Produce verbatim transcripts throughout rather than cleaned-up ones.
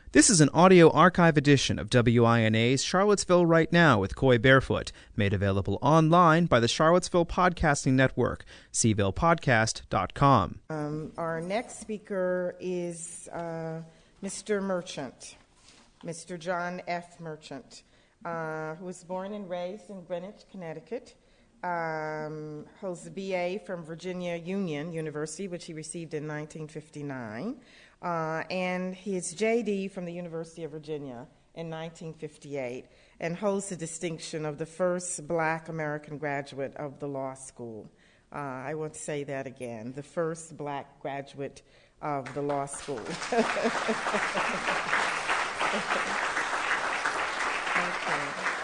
This is an audio archive edition of W I N A's Charlottesville Right Now with Coy Barefoot, made available online by the Charlottesville Podcasting Network, c ville podcast dot com. Um, our next speaker is uh, Mister Merchant, Mister John F. Merchant, uh, who was born and raised in Greenwich, Connecticut, um, holds a B A from Virginia Union University, which he received in nineteen fifty-nine. Uh, and his J D from the University of Virginia in nineteen fifty-eight, and holds the distinction of the first black American graduate of the law school. Uh, I want to say that again, the first black graduate of the law school. Okay.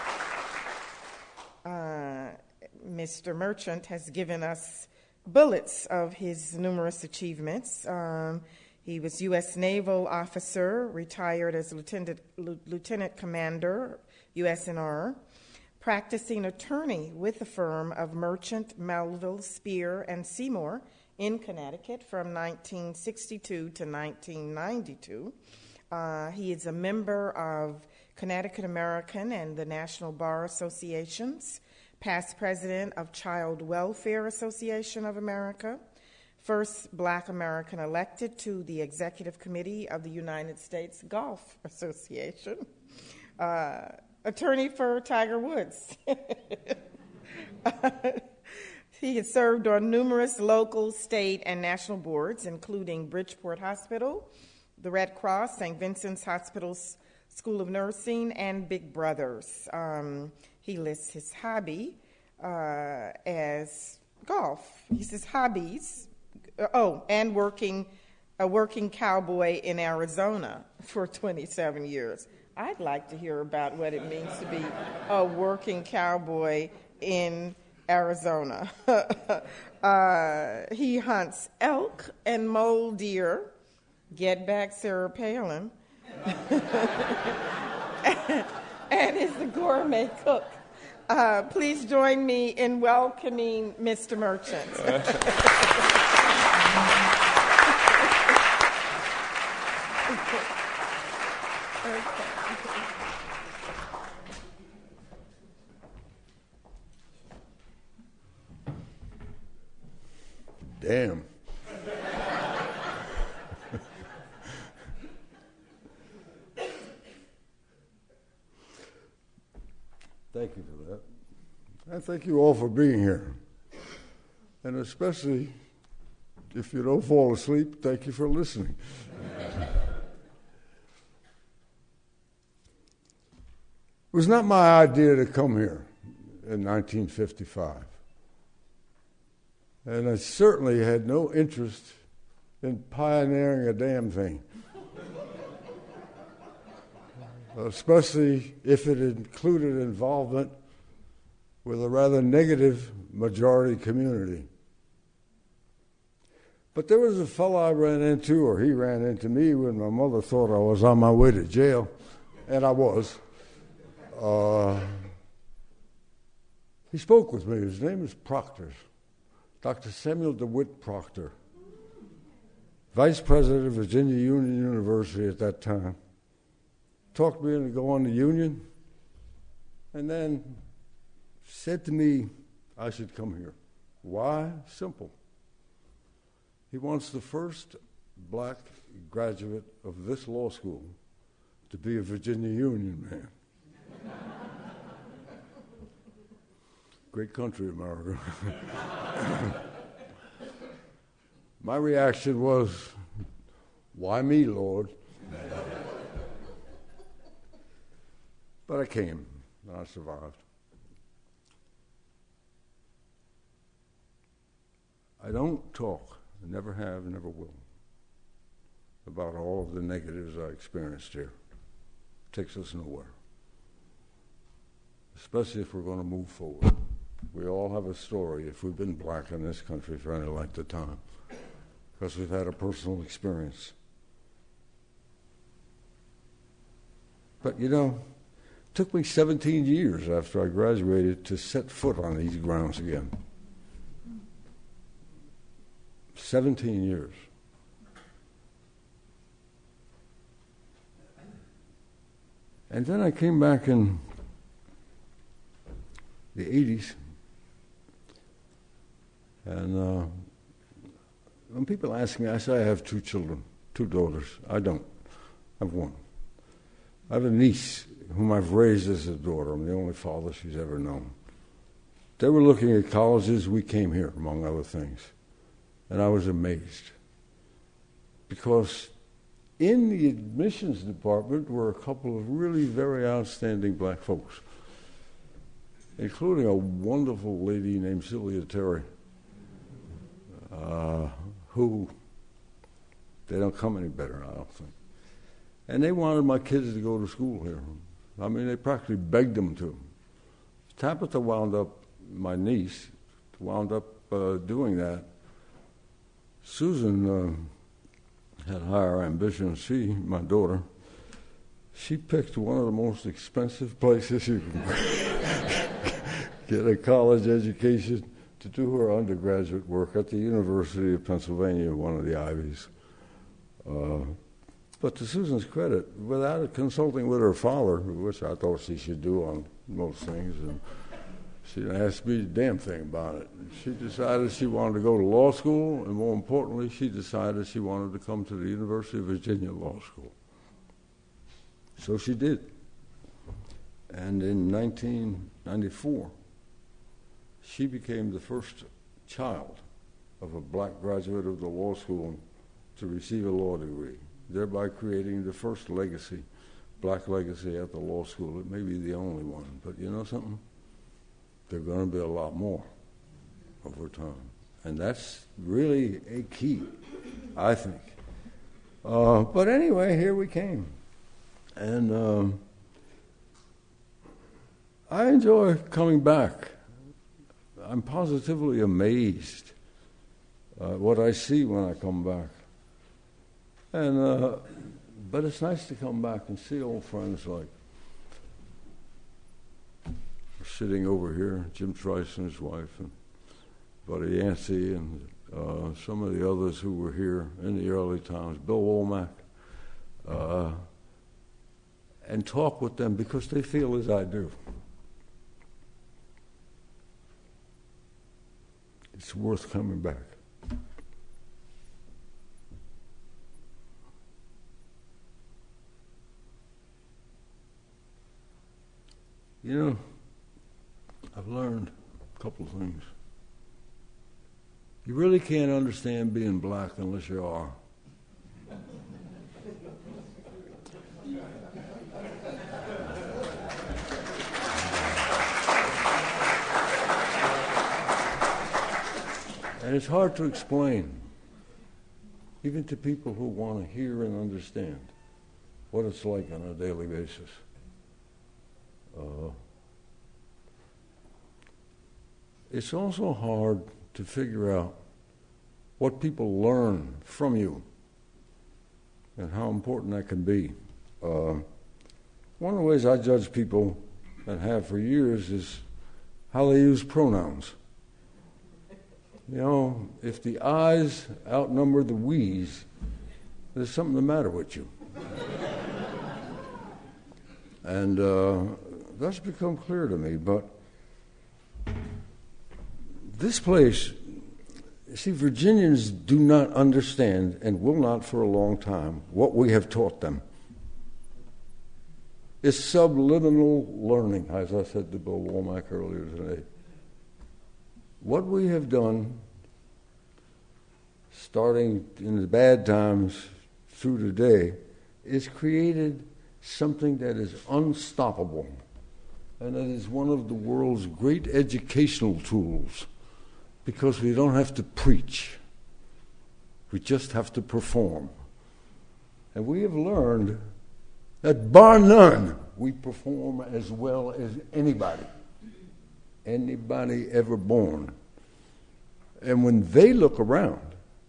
Uh, Mister Merchant has given us bullets of his numerous achievements. Um, He was U S Naval officer, retired as Lieutenant, Lieutenant Commander, U S N R, practicing attorney with the firm of Merchant, Melville, Spear, and Seymour in Connecticut from nineteen sixty-two to nineteen ninety-two. Uh, he is a member of Connecticut American and the National Bar Associations, past president of Child Welfare Association of America, first black American elected to the Executive Committee of the United States Golf Association, uh, attorney for Tiger Woods. uh, he has served on numerous local, state, and national boards, including Bridgeport Hospital, the Red Cross, Saint Vincent's Hospital's School of Nursing, and Big Brothers. Um, he lists his hobby uh, as golf. He says hobbies. Oh, and working, a working cowboy in Arizona for twenty-seven years. I'd like to hear about what it means to be a working cowboy in Arizona. uh, he hunts elk and mole deer. Get back Sarah Palin. And is a gourmet cook. Uh, please join me in welcoming Mister Merchant. Damn. Thank you for that. And thank you all for being here. And especially, if you don't fall asleep, thank you for listening. It was not my idea to come here in nineteen fifty-five. And I certainly had no interest in pioneering a damn thing. Especially if it included involvement with a rather negative majority community. But there was a fellow I ran into, or he ran into me, when my mother thought I was on my way to jail, and I was. Uh, he spoke with me. His name is Proctor, Doctor Samuel DeWitt Proctor, vice president of Virginia Union University at that time. Talked me into going to Union, and then said to me I should come here. Why? Simple. He wants the first black graduate of this law school to be a Virginia Union man. Great country, America. My reaction was, why me, Lord? But I came, and I survived. I don't talk, I never have, never will, about all of the negatives I experienced here. It takes us nowhere, especially if we're going to move forward. We all have a story if we've been black in this country for any length of time, because we've had a personal experience. But you know, it took me seventeen years after I graduated to set foot on these grounds again. seventeen years. And then I came back in the eighties, and uh, when people ask me, I say I have two children, two daughters. I don't. I have one. I have a niece whom I've raised as a daughter. I'm the only father she's ever known. They were looking at colleges. We came here, among other things. And I was amazed. Because in the admissions department were a couple of really very outstanding black folks, including a wonderful lady named Sylvia Terry, uh, who, they don't come any better, I don't think. And they wanted my kids to go to school here. I mean, they practically begged them to. Tabitha wound up, my niece, wound up uh, doing that. Susan uh, had higher ambitions. She, my daughter, she picked one of the most expensive places you can get a college education to do her undergraduate work at the University of Pennsylvania, one of the Ivies. Uh, but to Susan's credit, without consulting with her father, which I thought she should do on most things, and she didn't ask me a damn thing about it. She decided she wanted to go to law school, and more importantly, she decided she wanted to come to the University of Virginia Law School. So she did. And in nineteen ninety-four, she became the first child of a black graduate of the law school to receive a law degree, thereby creating the first legacy, black legacy at the law school. It may be the only one, but you know something? There are going to be a lot more over time. And that's really a key, I think. Uh, but anyway, here we came. And um, I enjoy coming back. I'm positively amazed at what I see when I come back. And uh, but it's nice to come back and see old friends like sitting over here, Jim Trice and his wife, and Buddy Yancey, and uh, some of the others who were here in the early times, Bill Womack, uh, and talk with them because they feel as I do. It's worth coming back. You know, I've learned a couple of things. You really can't understand being black unless you are. And it's hard to explain, even to people who want to hear and understand what it's like on a daily basis. Uh, it's also hard to figure out what people learn from you and how important that can be. Uh, one of the ways I judge people, and have for years, is how they use pronouns. You know, if the I's outnumber the we's, there's something the matter with you. And uh, that's become clear to me, but this place, see, Virginians do not understand, and will not for a long time, what we have taught them. It's subliminal learning, as I said to Bill Womack earlier today. What we have done, starting in the bad times through today, is created something that is unstoppable, and that is one of the world's great educational tools, because we don't have to preach. We just have to perform. And we have learned that, bar none, we perform as well as anybody. Anybody ever born. And when they look around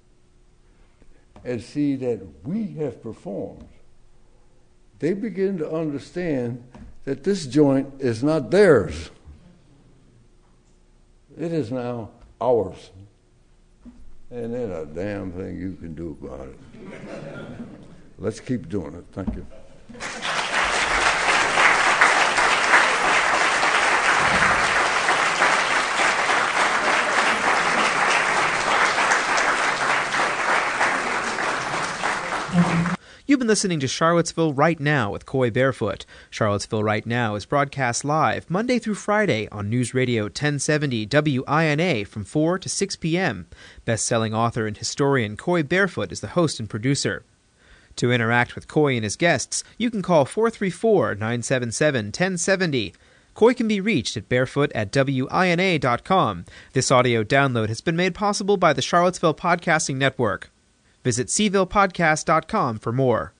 and see that we have performed, they begin to understand that this joint is not theirs. It is now ours. And there's a damn thing you can do about it. Let's keep doing it. Thank you. You've been listening to Charlottesville Right Now with Coy Barefoot. Charlottesville Right Now is broadcast live Monday through Friday on News Radio ten seventy W I N A from four to six p.m. Best-selling author and historian Coy Barefoot is the host and producer. To interact with Coy and his guests, you can call four three four, nine seven seven, one zero seven zero. Coy can be reached at barefoot at W I N A dot com. This audio download has been made possible by the Charlottesville Podcasting Network. Visit C ville podcast dot com for more.